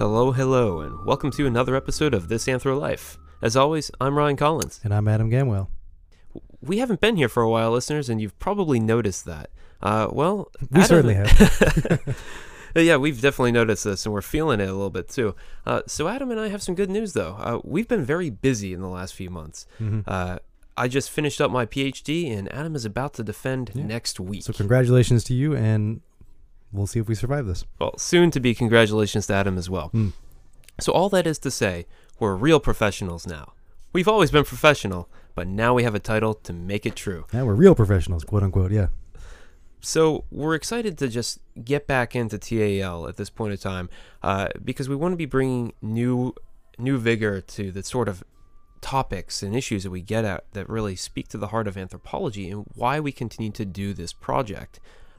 Hello, hello, and welcome to another episode of This Anthro Life. As always, I'm Ryan Collins. And I'm Adam Gamwell. We haven't been here for a while, listeners, and you've probably noticed that. We certainly have. Yeah, we've definitely noticed this, and we're feeling it a little bit too. So Adam and I have some good news, though. We've been very busy in the last few months. Mm-hmm. I just finished up my PhD, and Adam is about to defend next week. So congratulations to you, and we'll see if we survive this. Well, soon to be congratulations to Adam as well. So all that is to say, we're real professionals now. We've always been professional, but now we have a title to make it true. Yeah, we're real professionals, quote unquote, yeah. So we're excited to just get back into TAL at this point in time because we want to be bringing new vigor to the sort of topics and issues that we get at that really speak to the heart of anthropology and why we continue to do this project.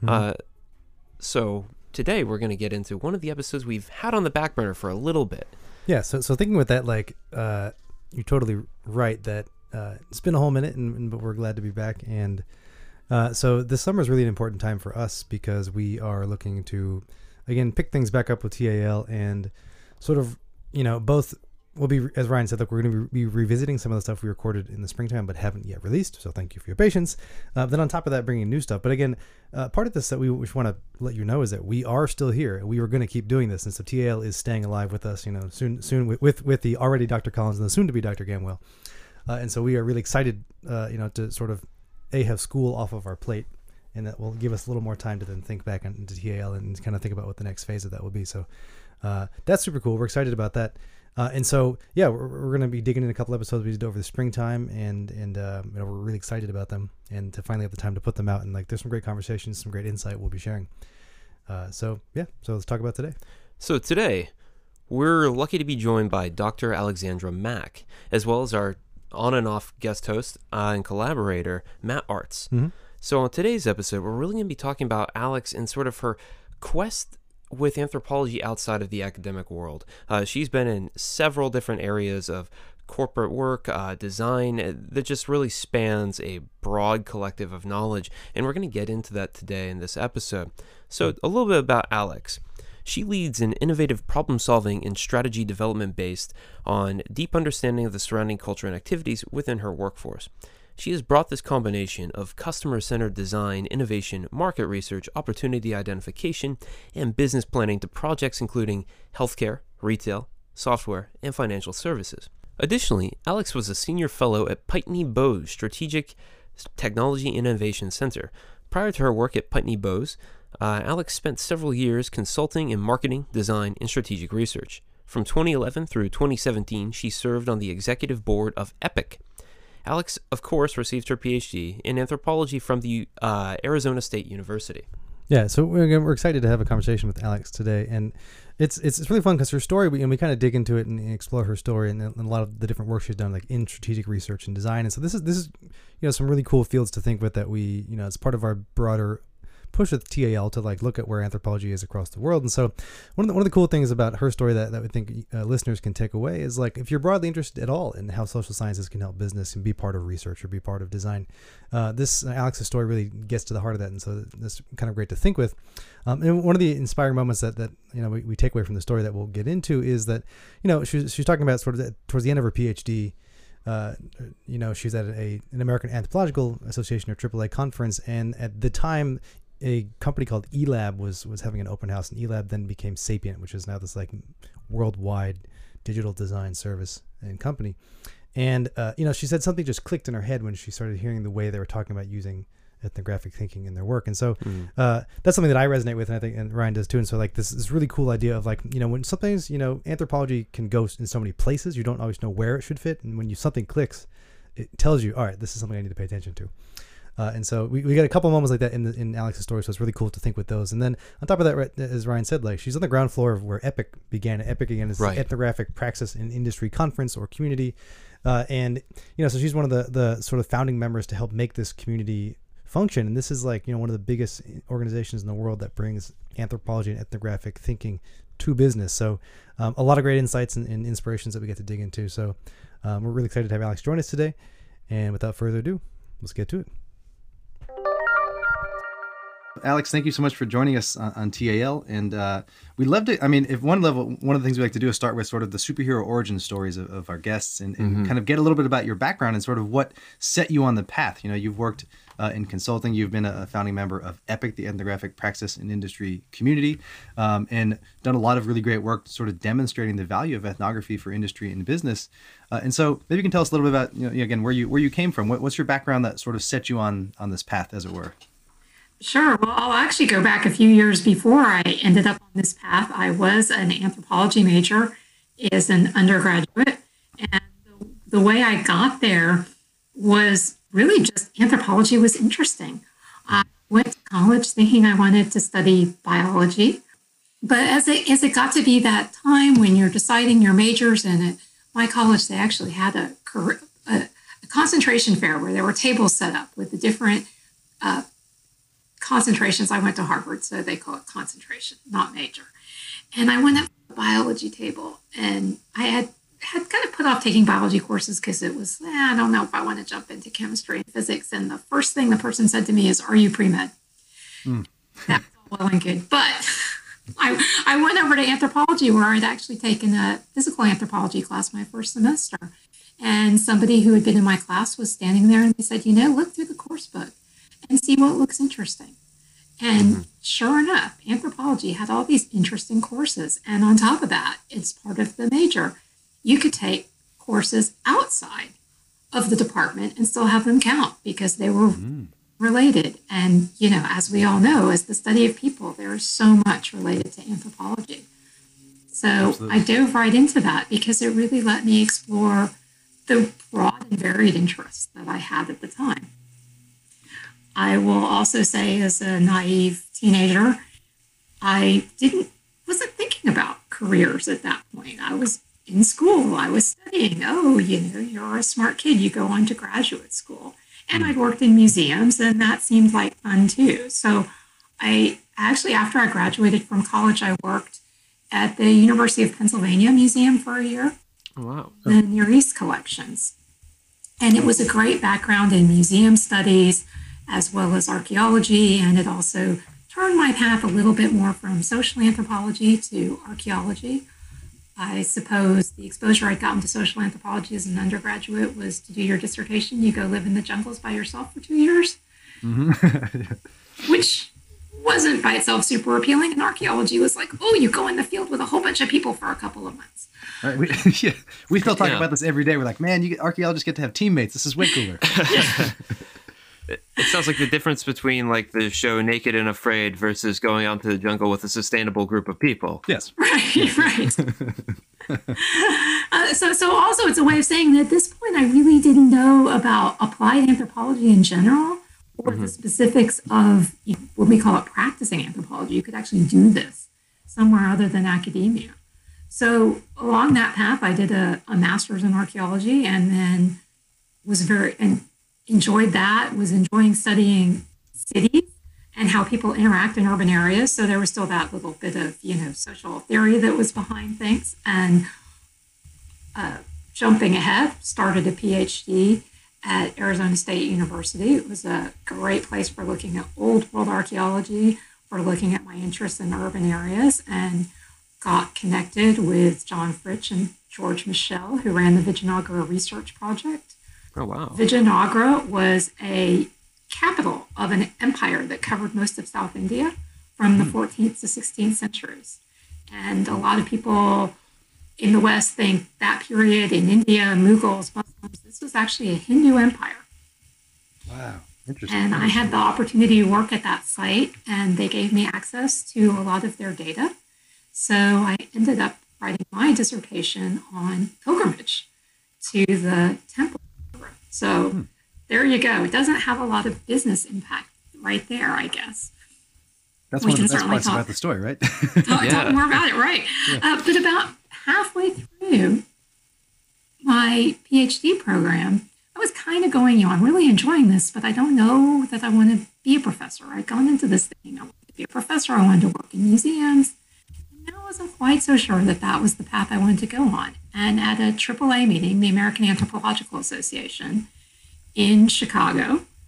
So today we're going to get into one of the episodes we've had on the back burner for a little bit. Yeah, so thinking with that, like, you're totally right that it's been a whole minute, but we're glad to be back. And so this summer is really an important time for us because we are looking to, again, pick things back up with TAL and sort of, both will be, as Ryan said, look, we're going to be revisiting some of the stuff we recorded in the springtime but haven't yet released. So thank you for your patience. Then on top of that, bringing new stuff. But again, part of this that we want to let you know is that we are still here. We are going to keep doing this. And so TAL is staying alive with us, soon with the already Dr. Collins and the soon to be Dr. Gamwell. And so we are really excited, to sort of have school off of our plate, and that will give us a little more time to then think back into TAL and kind of think about what the next phase of that will be. So that's super cool. We're excited about that. And so, yeah, we're going to be digging in a couple episodes we did over the springtime, and we're really excited about them, and to finally have the time to put them out. And like, there's some great conversations, some great insight we'll be sharing. So let's talk about today. So today, we're lucky to be joined by Dr. Alexandra Mack, as well as our on and off guest host and collaborator, Matt Arts. So on today's episode, we're really going to be talking about Alex and sort of her quest with anthropology outside of the academic world. She's been in several different areas of corporate work, design, that just really spans a broad collective of knowledge, and we're going to get into that today in this episode. So a little bit about Alex. She leads an innovative problem-solving and strategy development based on deep understanding of the surrounding culture and activities within her workforce. She has brought this combination of customer-centered design, innovation, market research, opportunity identification, and business planning to projects including healthcare, retail, software, and financial services. Additionally, Alex was a senior fellow at Pitney Bowes Strategic Technology Innovation Center. Prior to her work at Pitney Bowes, Alex spent several years consulting in marketing, design, and strategic research. From 2011 through 2017, she served on the executive board of Epic. Alex, of course, received her PhD in anthropology from the Arizona State University. Yeah, so we're excited to have a conversation with Alex today, and it's really fun because her story, we kind of dig into it and explore her story and a lot of the different work she's done, like in strategic research and design. And so this is some really cool fields to think with that we it's part of our broader push with TAL to like look at where anthropology is across the world. And so one of the cool things about her story that we think listeners can take away is, like, if you're broadly interested at all in how social sciences can help business and be part of research or be part of design, this Alex's story really gets to the heart of that. And so that's kind of great to think with. And one of the inspiring moments that we take away from the story that we'll get into is that she's talking about sort of towards the end of her PhD. She was at an American Anthropological Association or AAA conference, and at the time, a company called eLab was having an open house, and eLab then became Sapient, which is now this like worldwide digital design service and company. And she said something just clicked in her head when she started hearing the way they were talking about using ethnographic thinking in their work. And so that's something that I resonate with, and I think and Ryan does too. And so like this really cool idea of like, when sometimes anthropology can go in so many places, you don't always know where it should fit, and when something clicks, it tells you, all right, this is something I need to pay attention to. And so we got a couple moments like that in Alex's story, so it's really cool to think with those. And then on top of that, as Ryan said, like, she's on the ground floor of where Epic began. Epic, again, is an ethnographic praxis and industry conference or community. And so she's one of the sort of founding members to help make this community function. And this is like, one of the biggest organizations in the world that brings anthropology and ethnographic thinking to business. So a lot of great insights and inspirations that we get to dig into. So we're really excited to have Alex join us today. And without further ado, let's get to it. Alex, thank you so much for joining us on TAL. And we love to, I mean, if one of the things we like to do is start with sort of the superhero origin stories of our guests and kind of get a little bit about your background and sort of what set you on the path. You know, you've worked in consulting, you've been a founding member of EPIC, the Ethnographic Praxis and Industry Community, and done a lot of really great work sort of demonstrating the value of ethnography for industry and business. And so maybe you can tell us a little bit about, you know, again, where you came from. What's your background that sort of set you on this path, as it were? Sure. Well, I'll actually go back a few years before I ended up on this path. I was an anthropology major as an undergraduate. And the way I got there was really just anthropology was interesting. I went to college thinking I wanted to study biology. But as it got to be that time when you're deciding your majors, and at my college, they actually had a concentration fair where there were tables set up with the different concentrations. I went to Harvard, so they call it concentration, not major. And I went up to the biology table, and I had kind of put off taking biology courses because it was, I don't know if I want to jump into chemistry and physics. And the first thing the person said to me is, "Are you pre-med?" That's all well and good. But I went over to anthropology, where I'd actually taken a physical anthropology class my first semester. And somebody who had been in my class was standing there, and they said, "You know, look through the course book and see what looks interesting." And sure enough, anthropology had all these interesting courses. And on top of that, it's part of the major. You could take courses outside of the department and still have them count because they were related. And, you know, as we all know, as the study of people, there is so much related to anthropology. So absolutely. I dove right into that because it really let me explore the broad and varied interests that I had at the time. I will also say, as a naive teenager, I wasn't thinking about careers at that point. I was in school. I was studying. Oh, you know, you're a smart kid. You go on to graduate school. And I'd worked in museums, and that seemed like fun too. So I actually, after I graduated from college, I worked at the University of Pennsylvania Museum for a year. Oh, wow. The Near East collections. And it was a great background in museum studies as well as archaeology, and it also turned my path a little bit more from social anthropology to archaeology. I suppose the exposure I'd gotten to social anthropology as an undergraduate was to do your dissertation. You go live in the jungles by yourself for 2 years, which wasn't by itself super appealing. And archaeology was like, oh, you go in the field with a whole bunch of people for a couple of months. Right, we still talk about this every day. We're like, man, archaeologists get to have teammates. This is way cooler. It sounds like the difference between like the show Naked and Afraid versus going out into the jungle with a sustainable group of people. Yes. Right. So also it's a way of saying that at this point I really didn't know about applied anthropology in general or the specifics of what we call it practicing anthropology. You could actually do this somewhere other than academia. So along that path, I did a master's in archaeology and then enjoyed that, was enjoying studying cities and how people interact in urban areas. So there was still that little bit of, social theory that was behind things. And jumping ahead, started a PhD at Arizona State University. It was a great place for looking at old world archaeology, for looking at my interests in urban areas, and got connected with John Fritsch and George Michel, who ran the Vijayanagra Research Project. Oh, wow. Vijayanagra was a capital of an empire that covered most of South India from the 14th to 16th centuries. And a lot of people in the West think that period in India, Mughals, Muslims, this was actually a Hindu empire. Wow, interesting. And I had the opportunity to work at that site, and they gave me access to a lot of their data. So I ended up writing my dissertation on pilgrimage to the temple. So there you go. It doesn't have a lot of business impact right there, I guess. That's one of the best parts about the story, right? Talk more about it, right? Yeah. But about halfway through my PhD program, I was kind of going, I'm really enjoying this, but I don't know that I want to be a professor. I'd gone into this thing. I wanted to be a professor. I wanted to work in museums. And I wasn't quite so sure that that was the path I wanted to go on. And at a AAA meeting, the American Anthropological Association in Chicago,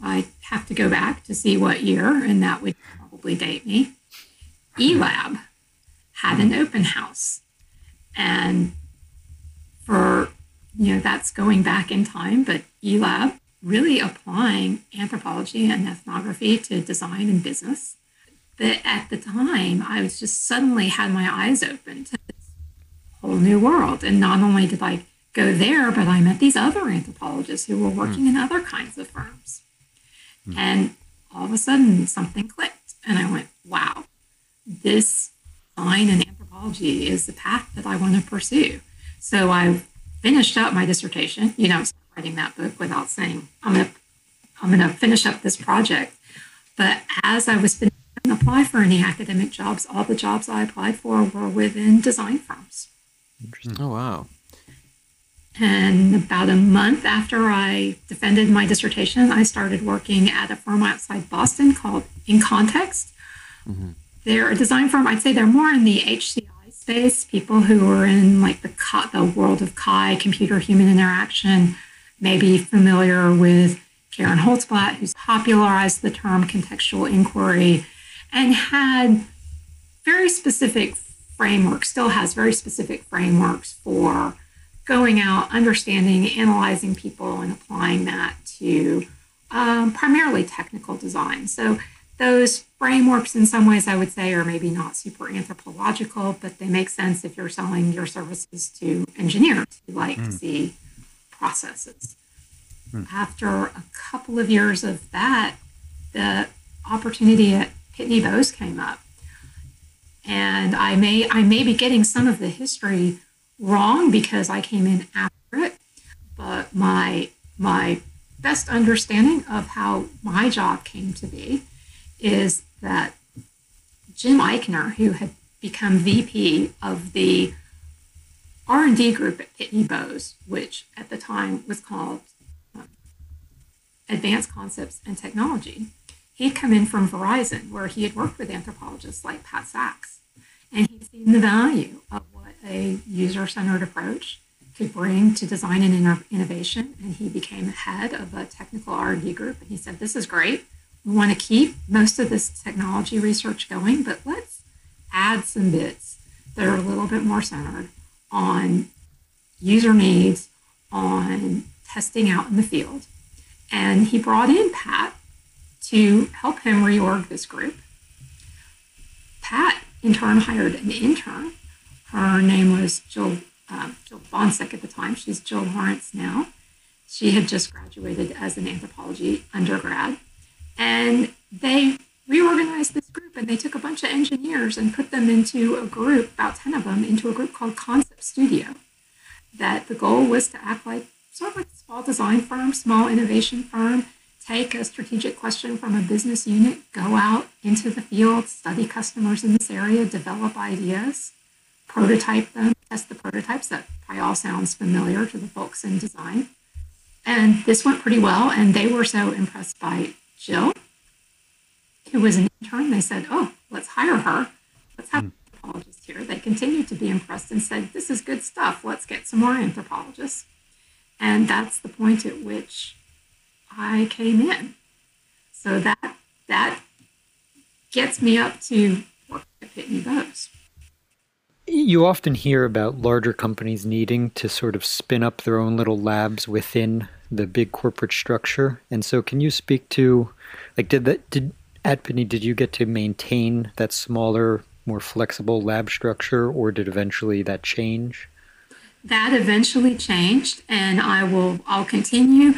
I have to go back to see what year, and that would probably date me. eLab had an open house. And for, that's going back in time, but eLab really applying anthropology and ethnography to design and business. But at the time, I was just suddenly had my eyes open to this whole new world. And not only did I go there, but I met these other anthropologists who were working in other kinds of firms. And all of a sudden, something clicked. And I went, wow, this design and anthropology is the path that I want to pursue. So I finished up my dissertation. I was writing that book without saying, I'm going to finish up this project. But as I was finishing, I didn't apply for any academic jobs. All the jobs I applied for were within design firms. Interesting. Oh, wow. And about a month after I defended my dissertation, I started working at a firm outside Boston called In Context. Mm-hmm. They're a design firm. I'd say they're more in the HCI space, people who are in like the world of CHI, computer-human interaction, maybe familiar with Karen Holtzblatt, who's popularized the term contextual inquiry and had very specific frameworks, still has very specific frameworks for going out, understanding, analyzing people, and applying that to primarily technical design. So those frameworks, in some ways, I would say, are maybe not super anthropological, but they make sense if you're selling your services to engineers who like to see processes. After a couple of years of that, the opportunity at Pitney Bowes came up. And I may be getting some of the history wrong because I came in after it, but my best understanding of how my job came to be is that Jim Eichner, who had become VP of the R&D group at Pitney Bowes, which at the time was called Advanced Concepts and Technology, he'd come in from Verizon, where he had worked with anthropologists like Pat Sachs, and he'd seen the value of what a user-centered approach could bring to design and innovation, and he became head of a technical R&D group, and he said, this is great. We want to keep most of this technology research going, but let's add some bits that are a little bit more centered on user needs, on testing out in the field. And he brought in Pat to help him reorg this group. Pat, in turn, hired an intern. Her name was Jill Bonsek at the time. She's Jill Lawrence now. She had just graduated as an anthropology undergrad. And they reorganized this group, and they took a bunch of engineers and put them into a group, about 10 of them, into a group called Concept Studio. That the goal was to act like sort of like a small design firm, small innovation firm, take a strategic question from a business unit, go out into the field, study customers in this area, develop ideas, prototype them, test the prototypes. That probably all sounds familiar to the folks in design. And this went pretty well, and they were so impressed by Jill, who was an intern. They said, oh, let's hire her. Let's have an anthropologist here. They continued to be impressed and said, this is good stuff. Let's get some more anthropologists. And that's the point at which I came in. So that gets me up to work at Pitney Bowes. You often hear about larger companies needing to sort of spin up their own little labs within the big corporate structure. And so can you speak to, like, at Pitney, did you get to maintain that smaller, more flexible lab structure, or did eventually that change? That eventually changed, and I'll continue.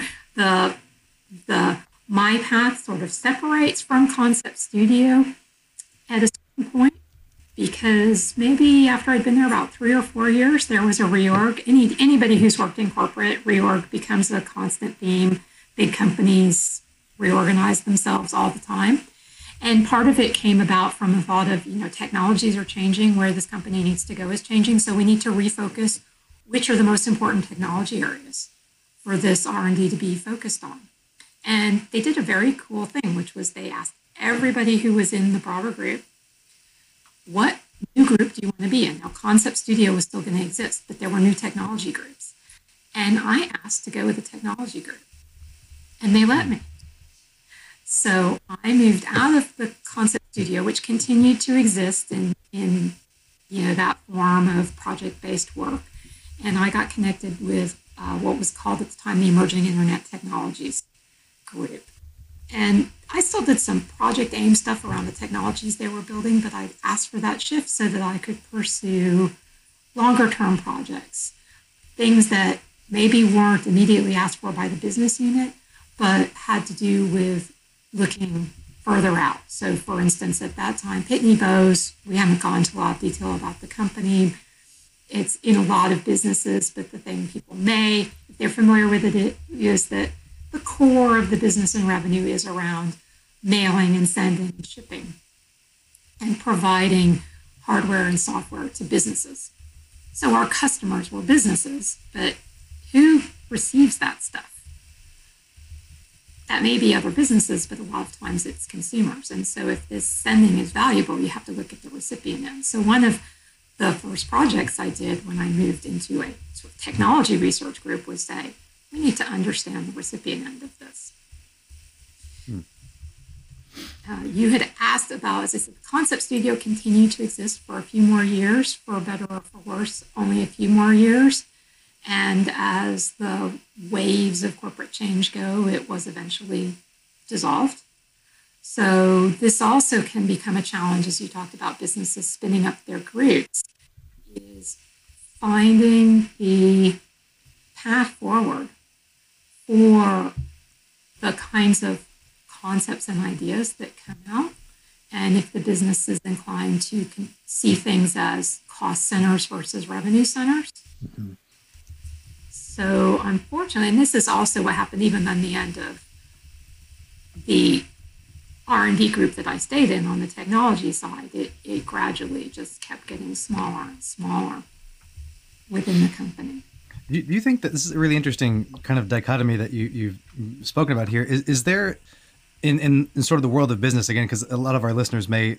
My path sort of separates from Concept Studio at a certain point, because maybe after I'd been there about 3 or 4 years, there was a reorg. Anybody who's worked in corporate, reorg becomes a constant theme. Big companies reorganize themselves all the time. And part of it came about from the thought of, technologies are changing, where this company needs to go is changing, so we need to refocus which are the most important technology areas for this R&D to be focused on. And they did a very cool thing, which was they asked everybody who was in the broader group, what new group do you want to be in? Now, Concept Studio was still going to exist, but there were new technology groups. And I asked to go with the technology group. And they let me. So I moved out of the concept studio, which continued to exist in that form of project-based work. And I got connected with what was called at the time the Emerging Internet Technologies group. And I still did some Project AIM stuff around the technologies they were building, but I asked for that shift so that I could pursue longer term projects, things that maybe weren't immediately asked for by the business unit, but had to do with looking further out. So for instance, at that time, Pitney Bowes, we haven't gone into a lot of detail about the company. It's in a lot of businesses, but the thing people may, if they're familiar with it, is that the core of the business and revenue is around mailing and sending and shipping and providing hardware and software to businesses. So our customers were businesses, but who receives that stuff? That may be other businesses, but a lot of times it's consumers. And so if this sending is valuable, you have to look at the recipient end. So one of the first projects I did when I moved into a sort of technology research group was say, we need to understand the recipient end of this. You had asked about, as I said, the Concept Studio continued to exist for a few more years, for better or for worse, only a few more years. And as the waves of corporate change go, it was eventually dissolved. So this also can become a challenge, as you talked about businesses spinning up their groups, is finding the path forward for the kinds of concepts and ideas that come out. And if the business is inclined to see things as cost centers versus revenue centers. Mm-hmm. So unfortunately, and this is also what happened even on the end of the R&D group that I stayed in on the technology side, it gradually just kept getting smaller and smaller within the company. Do you think that this is a really interesting kind of dichotomy that you've spoken about here? Is there, in sort of the world of business, again, because a lot of our listeners may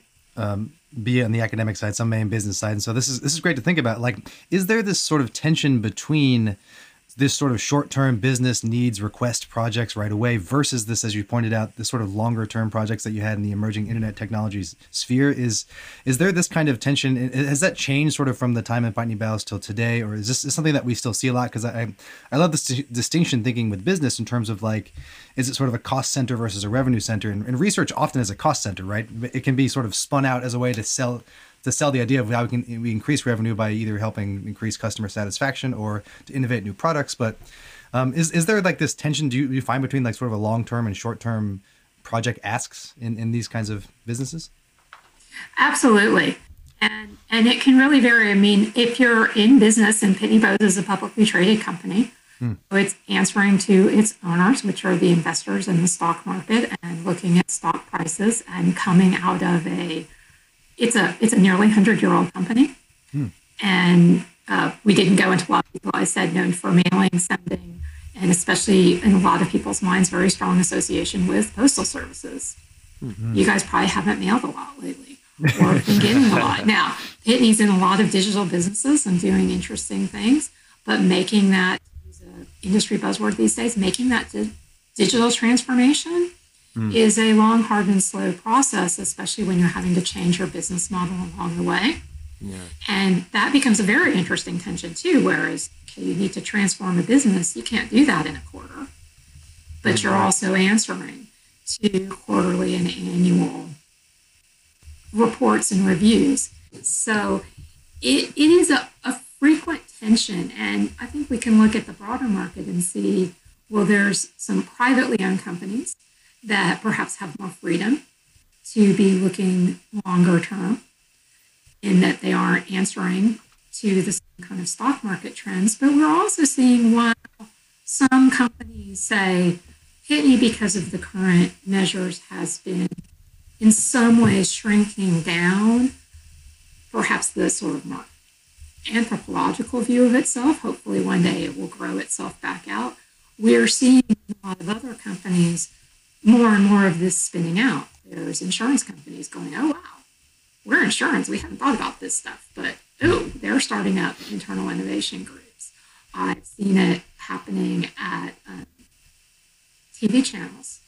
be on the academic side, some may on business side, and so this is great to think about. Like, is there this sort of tension between this sort of short-term business needs request projects right away versus this, as you pointed out, the sort of longer-term projects that you had in the emerging internet technologies sphere? Is there this kind of tension? Has that changed sort of from the time in Pitney Bowes till today, or is this something that we still see a lot? Because I love this distinction thinking with business in terms of like, is it sort of a cost center versus a revenue center? And research often is a cost center, right? It can be sort of spun out as a way to sell the idea of how we increase revenue by either helping increase customer satisfaction or to innovate new products. But is there like this tension do you find between like sort of a long-term and short-term project asks in these kinds of businesses? Absolutely. And it can really vary. I mean, if you're in business, and Pitney Bowes is a publicly traded company, so it's answering to its owners, which are the investors in the stock market, and looking at stock prices and coming out of it's a nearly 100-year-old company. And we didn't go into a lot of people, I said, known for mailing, sending, and especially in a lot of people's minds, very strong association with postal services. Mm-hmm. You guys probably haven't mailed a lot lately or been getting a lot. Now, Pitney's in a lot of digital businesses and doing interesting things, but making that, is an industry buzzword these days, making that digital transformation is a long, hard, and slow process, especially when you're having to change your business model along the way. Yeah. And that becomes a very interesting tension too, whereas you need to transform a business. You can't do that in a quarter, but you're also answering to quarterly and annual reports and reviews. So it is a frequent tension. And I think we can look at the broader market and see, well, there's some privately owned companies that perhaps have more freedom to be looking longer term in that they aren't answering to the same kind of stock market trends. But we're also seeing while some companies say Pitney, because of the current measures, has been in some ways shrinking down perhaps the sort of more anthropological view of itself. Hopefully one day it will grow itself back out. We're seeing a lot of other companies more and more of this spinning out. There's insurance companies going, oh, wow, we're insurance. We haven't thought about this stuff, but they're starting up internal innovation groups. I've seen it happening at TV channels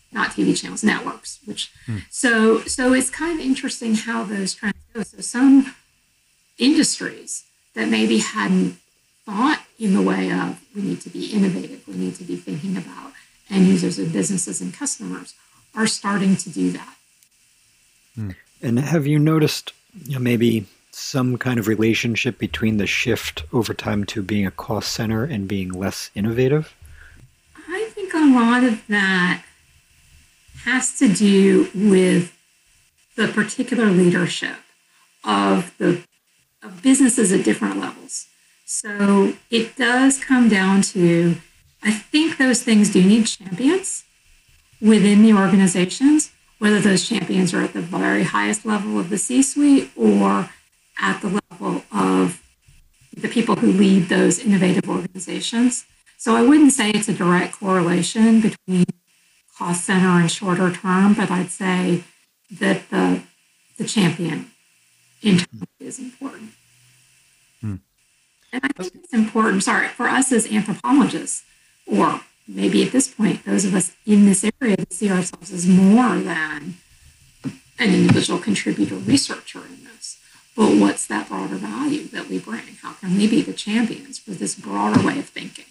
not TV channels, networks. So it's kind of interesting how those trends go. So some industries that maybe hadn't thought in the way of we need to be innovative, we need to be thinking about end users and businesses and customers are starting to do that. And have you noticed maybe some kind of relationship between the shift over time to being a cost center and being less innovative? I think a lot of that has to do with the particular leadership of businesses at different levels. So it does come down to, I think those things do need champions within the organizations, whether those champions are at the very highest level of the C-suite or at the level of the people who lead those innovative organizations. So I wouldn't say it's a direct correlation between cost center and shorter term, but I'd say that the champion internally is important. And I think it's important, for us as anthropologists, or maybe at this point, those of us in this area that see ourselves as more than an individual contributor researcher in this. But what's that broader value that we bring? How can we be the champions for this broader way of thinking?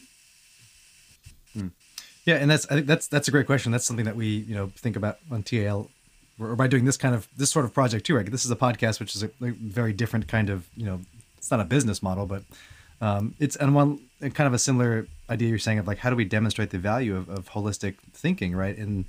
Yeah, and I think that's a great question. That's something that we think about on TAL, or by doing this sort of project too. Right, this is a podcast, which is a very different kind of it's not a business model, but it's kind of a similar idea you're saying of how do we demonstrate the value of holistic thinking, right? And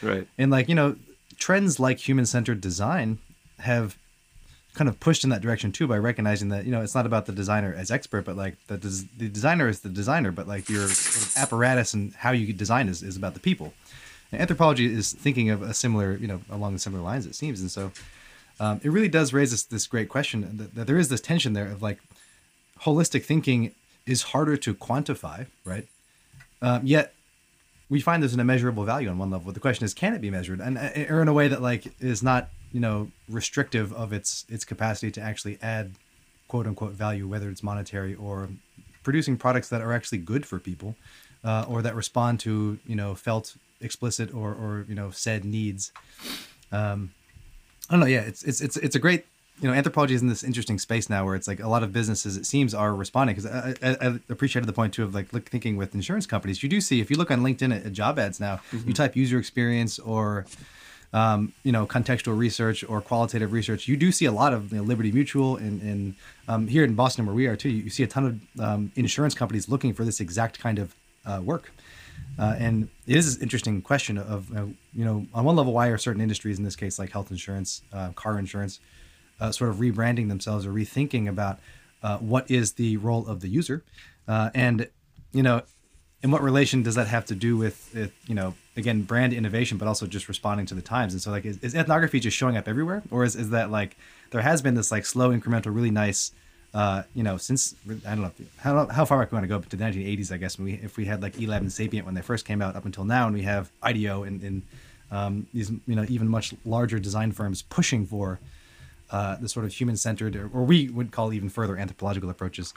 trends like human-centered design have kind of pushed in that direction too, by recognizing that it's not about the designer as expert, but the designer is the designer, but your sort of apparatus and how you design is about the people. And anthropology is thinking of a similar along the similar lines, it seems. And so it really does raise this great question that there is this tension there of holistic thinking is harder to quantify, right? Yet we find there's an immeasurable value on one level. The question is, can it be measured, or in a way that is not restrictive of its capacity to actually add quote unquote value, whether it's monetary or producing products that are actually good for people, or that respond to felt explicit or said needs. I don't know. Yeah, it's a great. Anthropology is in this interesting space now where it's a lot of businesses, it seems, are responding, because I appreciated the point too of thinking with insurance companies. You do see, if you look on LinkedIn at job ads now, you type user experience or contextual research or qualitative research, you do see a lot of Liberty Mutual and here in Boston where we are too, you see a ton of insurance companies looking for this exact kind of work. And it is an interesting question of, on one level, why are certain industries, in this case, like health insurance, car insurance, sort of rebranding themselves or rethinking about what is the role of the user, and in what relation does that have to do with again, brand innovation, but also just responding to the times. And so is ethnography just showing up everywhere, or is that there has been this slow incremental, really nice since, I don't know how far back we want to go, but to the 1980s, I guess, if we had ELAB and Sapient when they first came out up until now, and we have IDEO and these even much larger design firms pushing for the sort of human-centered, or we would call even further anthropological approaches.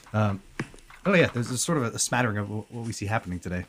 There's a sort of a smattering of what we see happening today.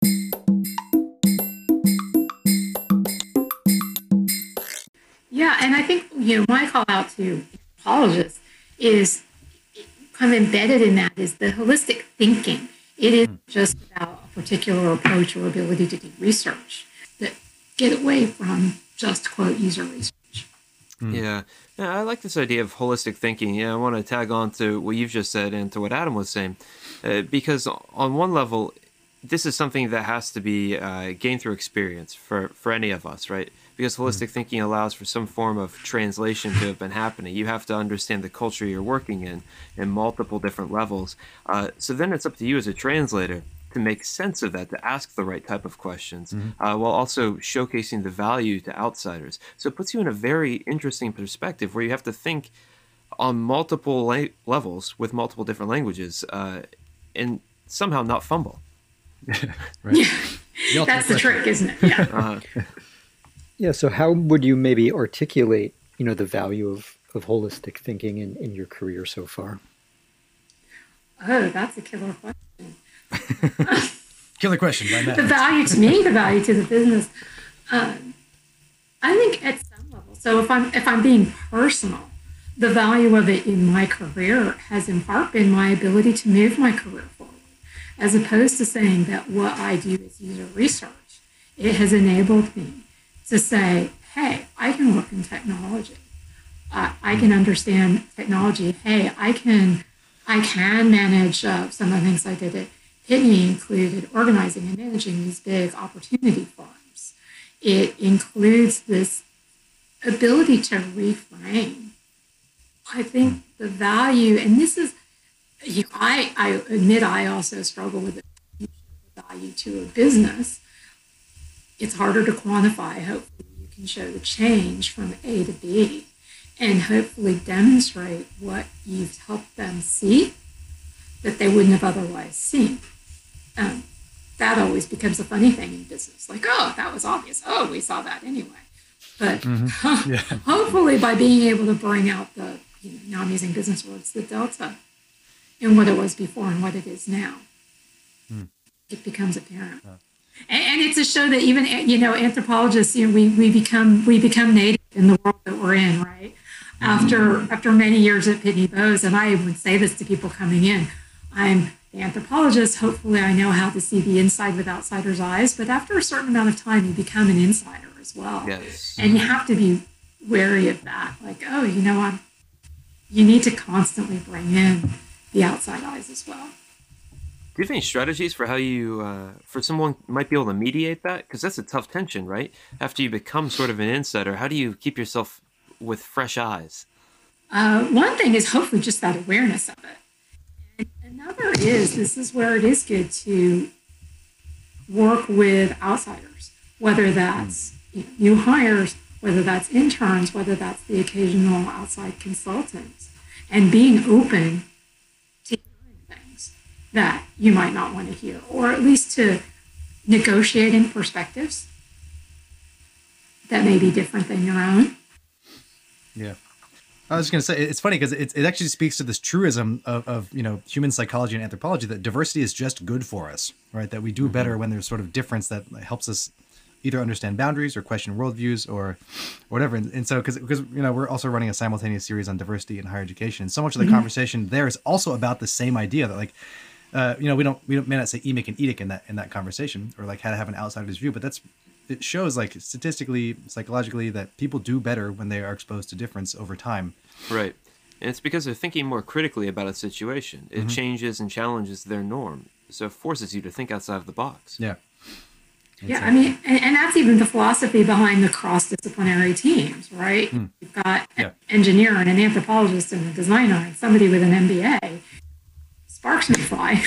Yeah, and I think my call out to anthropologists is kind of embedded in that is the holistic thinking. It isn't just about a particular approach or ability to do research. That get away from just quote user research. Yeah, I like this idea of holistic thinking. Yeah, I want to tag on to what you've just said and to what Adam was saying, because on one level, this is something that has to be gained through experience for any of us, right? Because holistic thinking allows for some form of translation to have been happening. You have to understand the culture you're working in multiple different levels. So then it's up to you as a translator to make sense of that, to ask the right type of questions, while also showcasing the value to outsiders. So it puts you in a very interesting perspective where you have to think on multiple levels with multiple different languages, and somehow not fumble. Right. Yeah. That's the trick, isn't it? Yeah. Yeah. So how would you maybe articulate, the value of holistic thinking in your career so far? Oh, that's a killer question. Killer question by Matt. The value to me, the value to the business. I think at some level. So if I'm being personal, the value of it in my career has in part been my ability to move my career forward, as opposed to saying that what I do is user research. It has enabled me to say, hey, I can work in technology. I can understand technology. Hey, I can manage some of the things I did at Pitney included organizing and managing these big opportunity firms. It includes this ability to reframe. I think the value, and this is, I admit I also struggle with the value to a business. It's harder to quantify. Hopefully you can show the change from A to B and hopefully demonstrate what you've helped them see that they wouldn't have otherwise seen. That always becomes a funny thing in business. Like, oh, that was obvious. Oh, we saw that anyway. But hopefully by being able to bring out the, now I'm using business words, the delta in what it was before and what it is now, it becomes apparent. And it's a show that even, anthropologists, we become native in the world that we're in, right? After many years at Pitney Bowes, and I would say this to people coming in, I'm the anthropologist. Hopefully I know how to see the inside with outsiders' eyes, but after a certain amount of time, you become an insider as well. Yes. And you have to be wary of that. Like, oh, you need to constantly bring in the outside eyes as well. Do you have any strategies for how you, for someone might be able to mediate that? Because that's a tough tension, right? After you become sort of an insider, how do you keep yourself with fresh eyes? One thing is hopefully just that awareness of it. And another is, this is where it is good to work with outsiders, whether that's new hires, whether that's interns, whether that's the occasional outside consultants, and being open to hearing things that you might not want to hear, or at least to negotiating perspectives that may be different than your own. Yeah. I was going to say, it's funny because it actually speaks to this truism of human psychology and anthropology that diversity is just good for us, right? That we do better when there's sort of difference that helps us either understand boundaries or question worldviews or whatever. And so, because we're also running a simultaneous series on diversity in higher education. So much of the conversation there is also about the same idea that we may not say emic and edic in that conversation, or like how to have an outsider's view, but it shows like statistically, psychologically, that people do better when they are exposed to difference over time. Right. And it's because they're thinking more critically about a situation. It changes and challenges their norm. So it forces you to think outside of the box. Yeah. Yeah, I mean, and that's even the philosophy behind the cross-disciplinary teams, right? You've got an engineer and an anthropologist and a designer and somebody with an MBA. Sparks may fly.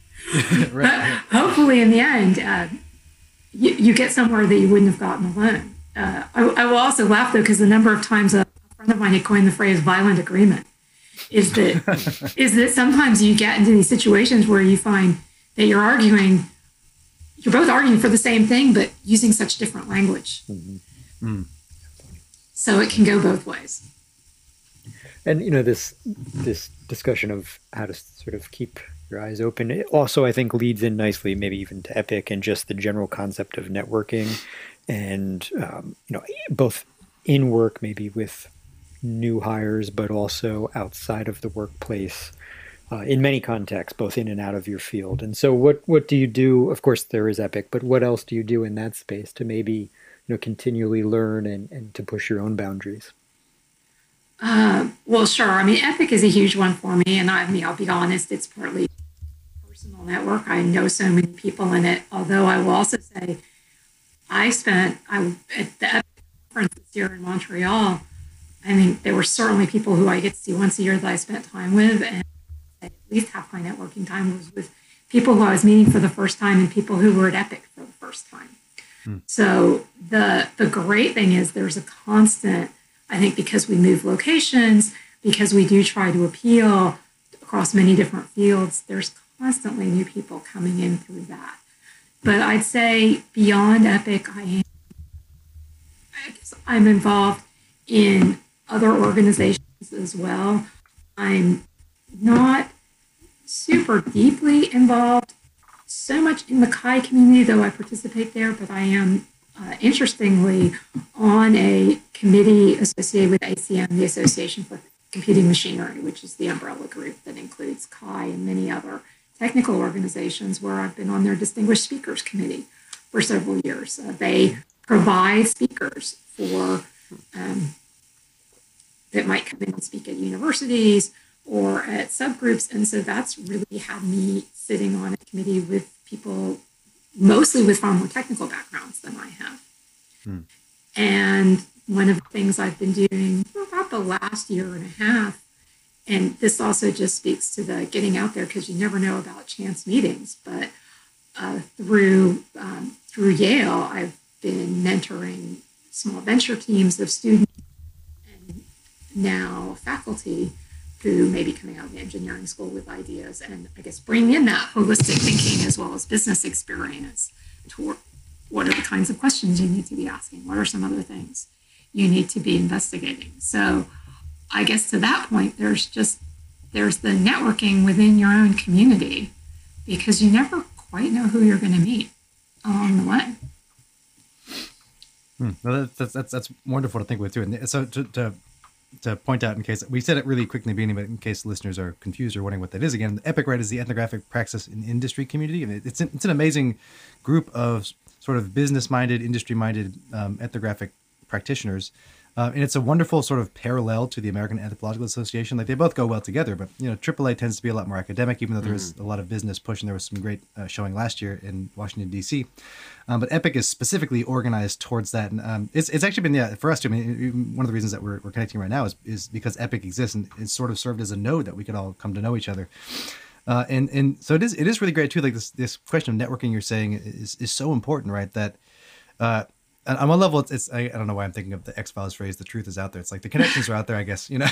But hopefully in the end, you get somewhere that you wouldn't have gotten alone. I will also laugh, though, because the number of times a friend of mine had coined the phrase violent agreement is that sometimes you get into these situations where you find that you're both arguing for the same thing, but using such different language. So it can go both ways. And, this discussion of how to sort of keep your eyes open, it also, I think, leads in nicely, maybe even to Epic and just the general concept of networking and, both in work, maybe with new hires, but also outside of the workplace. In many contexts, both in and out of your field. And so what do you do? Of course, there is Epic, but what else do you do in that space to maybe, continually learn and to push your own boundaries? Well, sure. I mean, Epic is a huge one for me. And I'll be honest, it's partly a personal network. I know so many people in it. Although I will also say at the Epic conference this year in Montreal, I mean, there were certainly people who I get to see once a year that I spent time with. And at least half my networking time was with people who I was meeting for the first time and people who were at Epic for the first time. So the great thing is there's a constant, I think, because we move locations, because we do try to appeal across many different fields, there's constantly new people coming in through that. But I'd say beyond Epic, I'm involved in other organizations as well. I'm not super deeply involved so much in the CHI community, though I participate there, but I am interestingly, on a committee associated with ACM, the Association for Computing Machinery, which is the umbrella group that includes CHI and many other technical organizations, where I've been on their Distinguished Speakers Committee for several years. They provide speakers for that might come in and speak at universities or at subgroups. And so that's really had me sitting on a committee with people mostly with far more technical backgrounds than I have. And one of the things I've been doing for about the last year and a half, and this also just speaks to the getting out there, because you never know about chance meetings, but through Yale, I've been mentoring small venture teams of students and now faculty who may be coming out of the engineering school with ideas, and I guess bring in that holistic thinking as well as business experience toward what are the kinds of questions you need to be asking? What are some other things you need to be investigating? So I guess to that point, there's the networking within your own community, because you never quite know who you're going to meet along the way. Well, that's wonderful to think with too. And so to point out, in case we said it really quickly in the beginning, but in case listeners are confused or wondering what that is again, EPIC, right, is the Ethnographic Praxis in Industry community. And it's an amazing group of sort of business-minded, industry-minded ethnographic practitioners. And it's a wonderful sort of parallel to the American Anthropological Association. Like, they both go well together, but AAA tends to be a lot more academic, even though there is a lot of business push, and there was some great showing last year in Washington, D.C. But EPIC is specifically organized towards that, and it's actually been for us too. I mean, one of the reasons that we're connecting right now is because EPIC exists, and it's sort of served as a node that we could all come to know each other. And so it is really great too. Like this question of networking you're saying is so important, right? That on one level, it's I don't know why I'm thinking of the X-Files phrase, "the truth is out there." It's like the connections are out there, I guess, and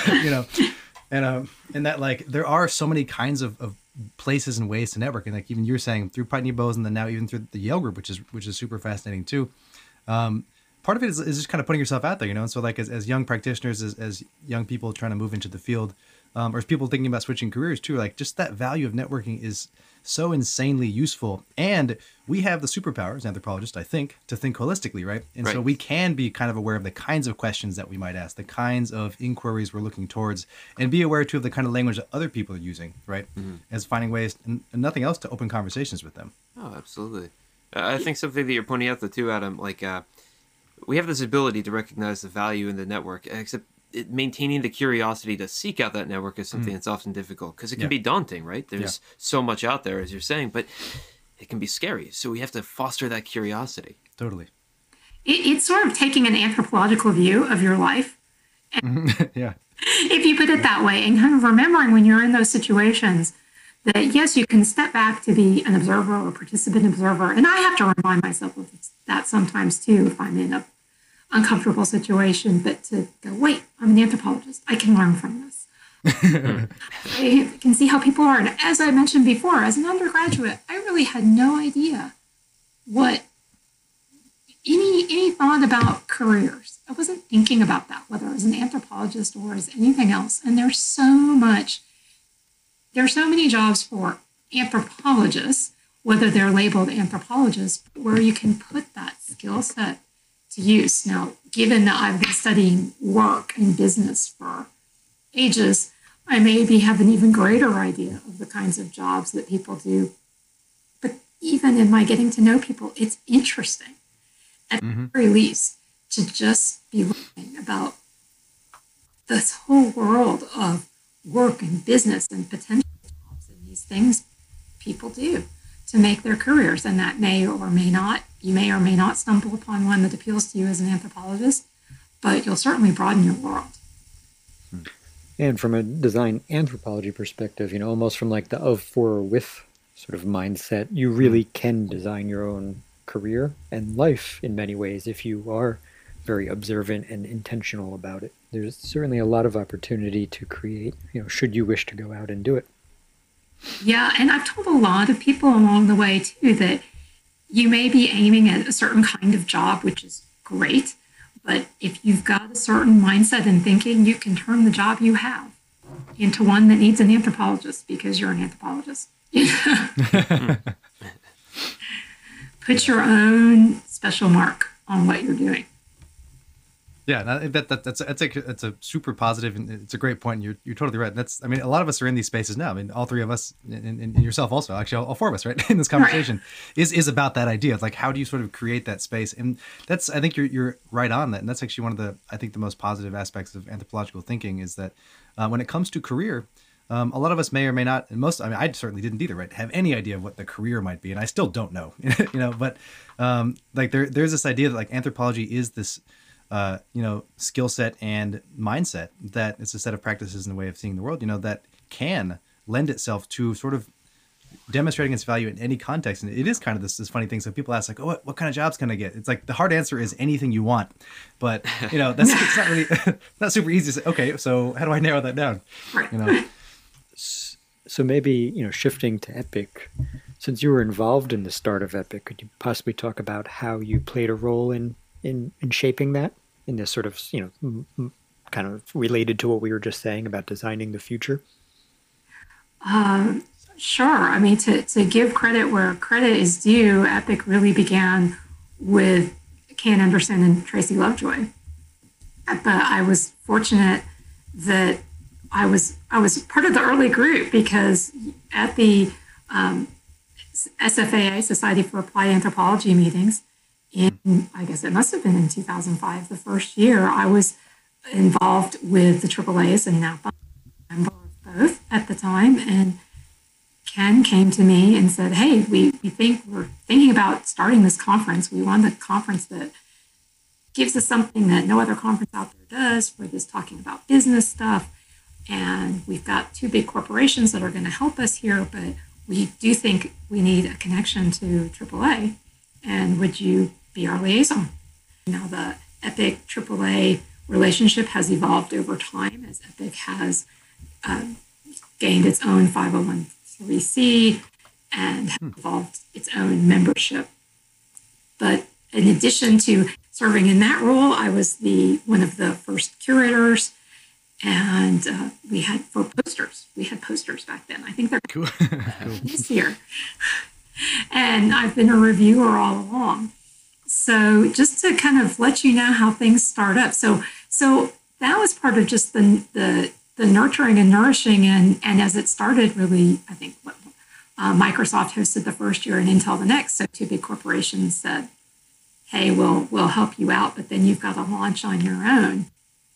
that like there are so many kinds of places and ways to network, and like even you're saying through Putney Bowes, and then now even through the Yale group, which is super fascinating too. Part of it is just kind of putting yourself out there, and so like as young practitioners, as young people trying to move into the field, or as people thinking about switching careers too, like just that value of networking is so insanely useful. And we have the superpower as anthropologists, I think, to think holistically, right? And so we can be kind of aware of the kinds of questions that we might ask, the kinds of inquiries we're looking towards, and be aware too of the kind of language that other people are using, right? As finding ways and nothing else to open conversations with them. Oh, absolutely. I think something that you're pointing out though too, Adam, like we have this ability to recognize the value in the network, except maintaining the curiosity to seek out that network is something that's often difficult, because it can be daunting, right? There's so much out there, as you're saying, but it can be scary. So we have to foster that curiosity. Totally. It's sort of taking an anthropological view of your life. Yeah. If you put it that way, and kind of remembering when you're in those situations that, yes, you can step back to be an observer or participant observer. And I have to remind myself of that sometimes too, if I'm in a uncomfortable situation, but to go, wait, I'm an anthropologist. I can learn from this. I can see how people are. And as I mentioned before, as an undergraduate, I really had no idea what any thought about careers. I wasn't thinking about that, whether I was an anthropologist or as anything else. And there's so many jobs for anthropologists, whether they're labeled anthropologists, where you can put that skill set to use. Now, given that I've been studying work and business for ages, I maybe have an even greater idea of the kinds of jobs that people do. But even in my getting to know people, it's interesting, at the very least, to just be learning about this whole world of work and business and potential jobs and these things people do to make their careers. And that may or may not stumble upon one that appeals to you as an anthropologist, but you'll certainly broaden your world. And from a design anthropology perspective, almost from like the of, for, or with sort of mindset, you really can design your own career and life in many ways if you are very observant and intentional about it. There's certainly a lot of opportunity to create, should you wish to go out and do it. Yeah, and I've told a lot of people along the way too that you may be aiming at a certain kind of job, which is great, but if you've got a certain mindset and thinking, you can turn the job you have into one that needs an anthropologist because you're an anthropologist. Put your own special mark on what you're doing. Yeah, that's a super positive, and it's a great point. And you're totally right. I mean, a lot of us are in these spaces now. I mean, all three of us, and yourself also, actually, all four of us, right, in this conversation, is about that idea of like, how do you sort of create that space? And I think you're right on that. And that's actually one of the most positive aspects of anthropological thinking is that when it comes to career, a lot of us may or may not, and I certainly didn't either, right, have any idea of what the career might be, and I still don't know, but like there's this idea that like anthropology is this skill set and mindset that it's a set of practices and a way of seeing the world, that can lend itself to sort of demonstrating its value in any context. And it is kind of this funny thing. So people ask like, oh, what kind of jobs can I get? It's like the hard answer is anything you want, but that's it's not really not super easy to say, okay, so how do I narrow that down? So maybe, shifting to Epic, since you were involved in the start of Epic, could you possibly talk about how you played a role in shaping that, in this sort of, kind of related to what we were just saying about designing the future? Sure. I mean, to give credit where credit is due, Epic really began with Ken Anderson and Tracy Lovejoy. But I was fortunate that I was part of the early group, because at the SFAA, Society for Applied Anthropology meetings, I guess it must have been in 2005, the first year, I was involved with the AAAs in Napa, member of both at the time. And Ken came to me and said, hey, we're thinking about starting this conference. We want a conference that gives us something that no other conference out there does for this talking about business stuff. And we've got two big corporations that are going to help us here, but we do think we need a connection to AAA. And would you be our liaison? Now the Epic AAA relationship has evolved over time as Epic has gained its own 501(c) and has evolved its own membership. But in addition to serving in that role, I was one of the first curators, and we had posters back then. I think they're cool this year. And I've been a reviewer all along. So just to kind of let you know how things start up. So that was part of just the nurturing and nourishing. And as it started, really, I think Microsoft hosted the first year and Intel the next. So two big corporations said, hey, we'll help you out, but then you've got to launch on your own.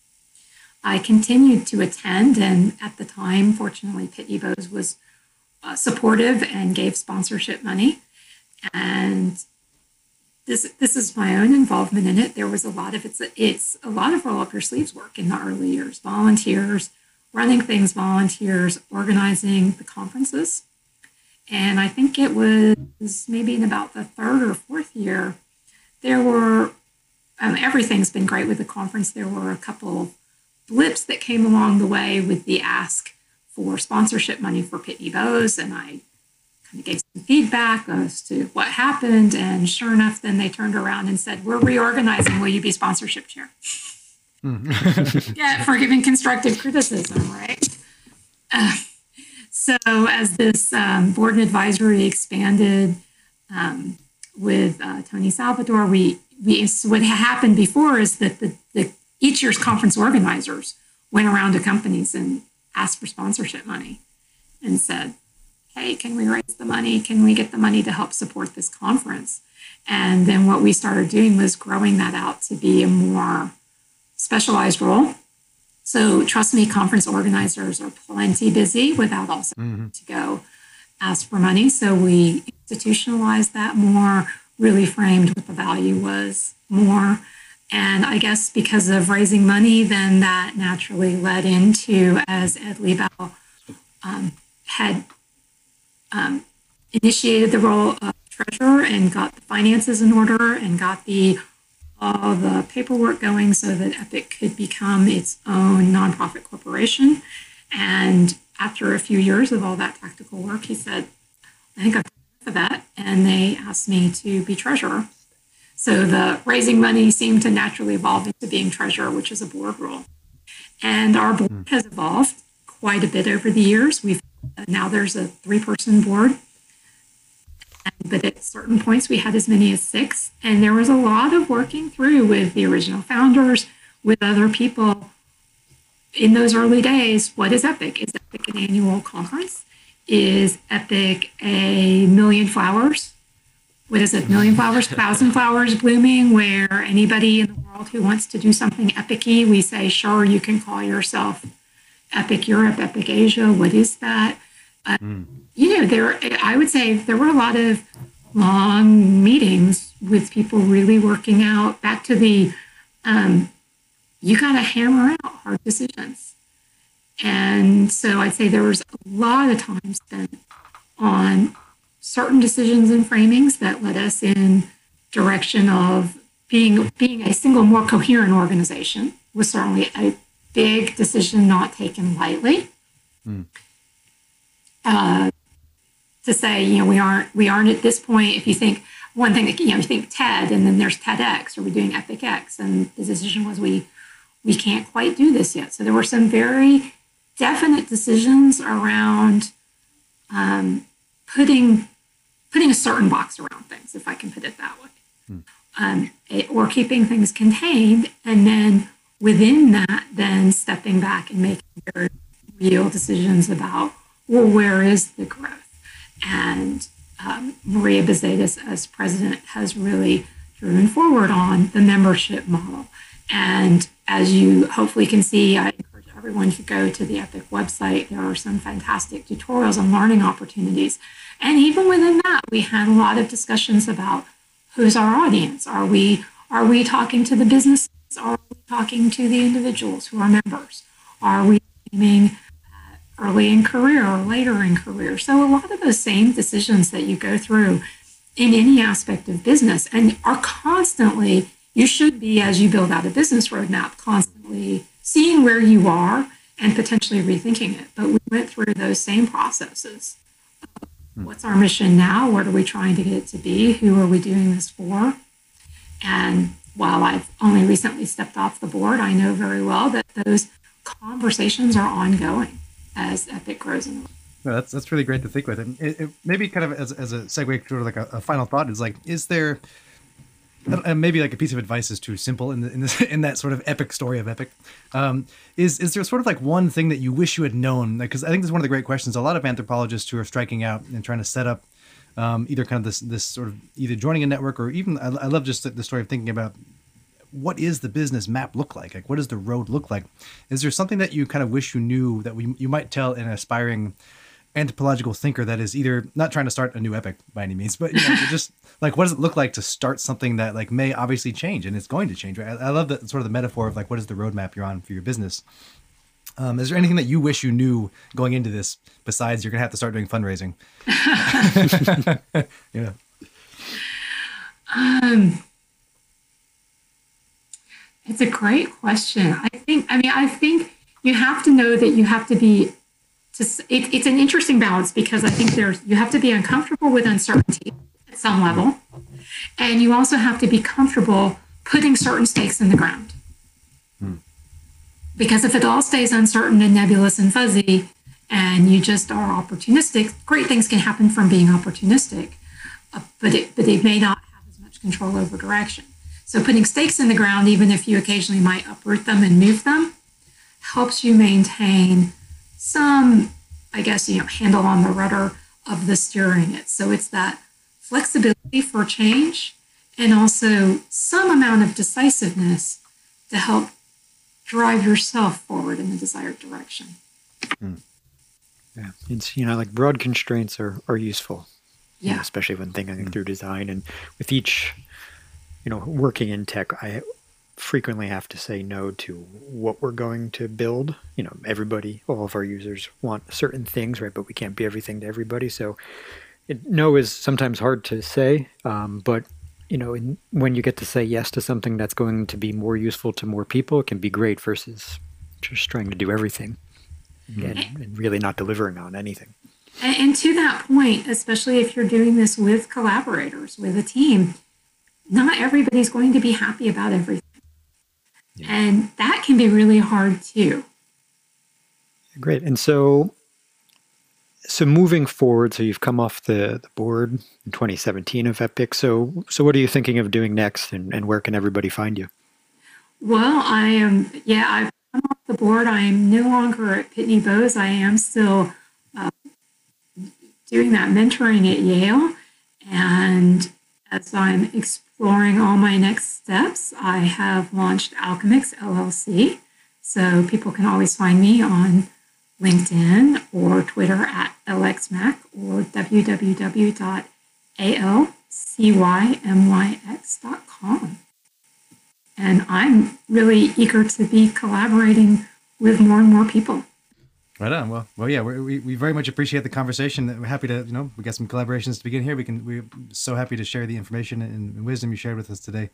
I continued to attend. And at the time, fortunately, Pitney Bowes was supportive and gave sponsorship money. And this is my own involvement in it. There was a lot of it's a lot of roll up your sleeves work in the early years, volunteers, running things, volunteers, organizing the conferences. And I think it was maybe in about the third or fourth year, there were, everything's been great with the conference. There were a couple of blips that came along the way with the ask for sponsorship money for Pitney Bowes, and I kind of gave some feedback as to what happened. And sure enough, then they turned around and said, we're reorganizing. Will you be sponsorship chair? Yeah, for giving constructive criticism, right? So as this board and advisory expanded with Tony Salvador, what happened before is that each year's conference organizers went around to companies and asked for sponsorship money and said, hey, can we raise the money? Can we get the money to help support this conference? And then what we started doing was growing that out to be a more specialized role. So trust me, conference organizers are plenty busy without also to go ask for money. So we institutionalized that more, really framed what the value was more. And I guess because of raising money, then that naturally led into, as Ed Liebau had initiated the role of treasurer and got the finances in order and got all the paperwork going so that Epic could become its own nonprofit corporation. And after a few years of all that tactical work, he said, I think I've done enough of that. And they asked me to be treasurer. So the raising money seemed to naturally evolve into being treasurer, which is a board role. And our board has evolved quite a bit over the years. Now there's a 3-person board. But at certain points, we had as many as 6. And there was a lot of working through with the original founders, with other people in those early days. What is Epic? Is Epic an annual conference? Is Epic a million flowers? What is it? Million flowers, 1,000 flowers blooming, where anybody in the world who wants to do something epic-y, we say, sure, you can call yourself Epic Europe, Epic Asia. What is that? I would say there were a lot of long meetings with people really working out back to the, you got to hammer out hard decisions. And so I'd say there was a lot of time spent on certain decisions and framings that led us in direction of being a single, more coherent organization was certainly a big decision not taken lightly. To say, we aren't at this point. If you think one thing that, you think TED and then there's TEDx, or we're doing Epic X, and the decision was we can't quite do this yet. So there were some very definite decisions around putting a certain box around things, if I can put it that way, or keeping things contained, and then within that, then stepping back and making very real decisions about, well, where is the growth? And Maria Bezaidis, as president, has really driven forward on the membership model. And as you hopefully can see, I encourage everyone to go to the Epic website. There are some fantastic tutorials and learning opportunities. And even within that, we had a lot of discussions about who's our audience. Are we talking to the businesses? Are we talking to the individuals who are members? Are we aiming early in career or later in career? So a lot of those same decisions that you go through in any aspect of business and are constantly, you should be, as you build out a business roadmap, constantly seeing where you are and potentially rethinking it. But we went through those same processes. What's our mission now? What are we trying to get it to be? Who are we doing this for? And while I've only recently stepped off the board, I know very well that those conversations are ongoing as Epic grows in the world. No, that's really great to think with. And it maybe kind of as a segue, sort of like a final thought is like, is there maybe like a piece of advice is too simple in that sort of epic story of Epic? Is there sort of like one thing that you wish you had known? Because I think this is one of the great questions. A lot of anthropologists who are striking out and trying to set up either kind of this sort of either joining a network or even I love just the story of thinking about what is the business map look like? Like, what does the road look like? Is there something that you kind of wish you knew that you might tell an aspiring anthropological thinker that is either not trying to start a new Epic by any means, but just like, what does it look like to start something that like may obviously change and it's going to change, right? I love that sort of the metaphor of like, what is the roadmap you're on for your business? Is there anything that you wish you knew going into this besides you're going to have to start doing fundraising? Yeah. It's a great question. I think you have to know that you have to be, it's an interesting balance because I think you have to be uncomfortable with uncertainty at some level. And you also have to be comfortable putting certain stakes in the ground. Because if it all stays uncertain and nebulous and fuzzy and you just are opportunistic, great things can happen from being opportunistic, but it may not have as much control over direction. So putting stakes in the ground, even if you occasionally might uproot them and move them, helps you maintain some, I guess, handle on the rudder of the steering it. So it's that flexibility for change and also some amount of decisiveness to help drive yourself forward in the desired direction. Yeah, it's, like broad constraints are useful. Yeah. Especially when thinking through design and with each, working in tech, I frequently have to say no to what we're going to build. Everybody, all of our users want certain things, right? But we can't be everything to everybody. So no is sometimes hard to say. But, when you get to say yes to something that's going to be more useful to more people, it can be great versus just trying to do everything and really not delivering on anything. And to that point, especially if you're doing this with collaborators, with a team, not everybody's going to be happy about everything. Yeah. And that can be really hard too. Great. And so So moving forward, so you've come off the board in 2017 of Epic. So what are you thinking of doing next, and where can everybody find you? Well, I've come off the board. I am no longer at Pitney Bowes. I am still doing that mentoring at Yale. And as I'm exploring all my next steps, I have launched Alchemix LLC. So people can always find me on LinkedIn or Twitter at LXMac or www.alcymyx.com. And I'm really eager to be collaborating with more and more people. Right on. Well, yeah, we very much appreciate the conversation. We're happy to, we got some collaborations to begin here. We're so happy to share the information and wisdom you shared with us today.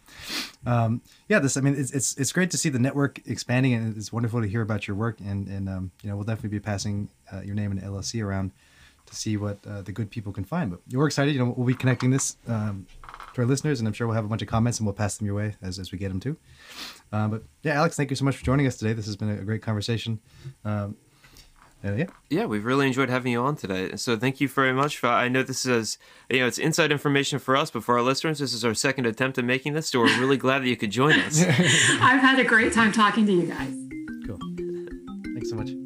It's great to see the network expanding, and it's wonderful to hear about your work. And we'll definitely be passing your name and LLC around to see what the good people can find. But we're excited. We'll be connecting this to our listeners, and I'm sure we'll have a bunch of comments, and we'll pass them your way as we get them too. But yeah, Alex, thank you so much for joining us today. This has been a great conversation. Yeah, we've really enjoyed having you on today. So thank you very much. I know this is, it's inside information for us, but for our listeners, this is our second attempt at making this. So we're really glad that you could join us. I've had a great time talking to you guys. Cool. Thanks so much.